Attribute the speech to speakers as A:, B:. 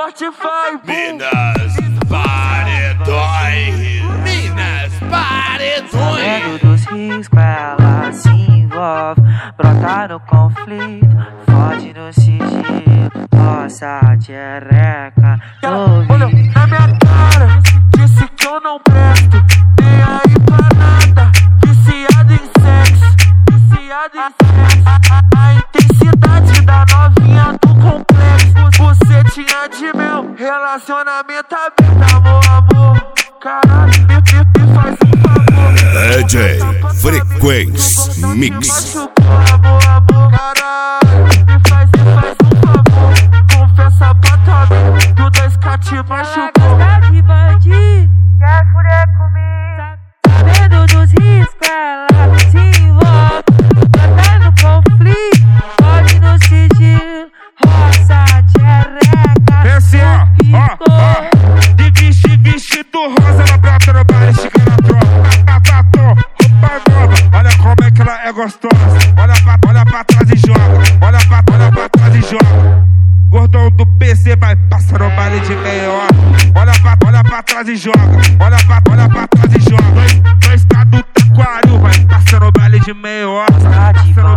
A: Spotify.
B: Minas Paredões. Minas Paredões.
C: Sabendo dos riscos, ela se envolve. Brota no conflito, foge no sigilo. Nossa tchereca no
A: Olha na minha cara, disse que eu não presto. Nem aí pra nada, viciado em sexo. Viciado em sexo. A intensidade da novinha do complexo. Você tinha de meu relacionamento aberto. Amor, caralho, me faz um favor.
B: DJ Frequência Mix.
A: Amor, caralho, me faz um favor. Confessa pra tua mãe, tu 2K te machucou.
C: gosta de bandido, quer fuder comigo. Sabendo dos riscos, ela se envolve. Brota no conflito, foge no sigilo. Roça tchereca
D: Esse de vestido rosa, ela brota no baile, chega na tropa. Roupa nova, olha como é que ela é gostosa. Olha pra trás e joga, olha pra trás e joga. Gordão do PC vai passar no baile de meia hora. Olha pra trás e joga, olha pra trás e joga. Dois tá do taquário, vai passar no baile de meia hora.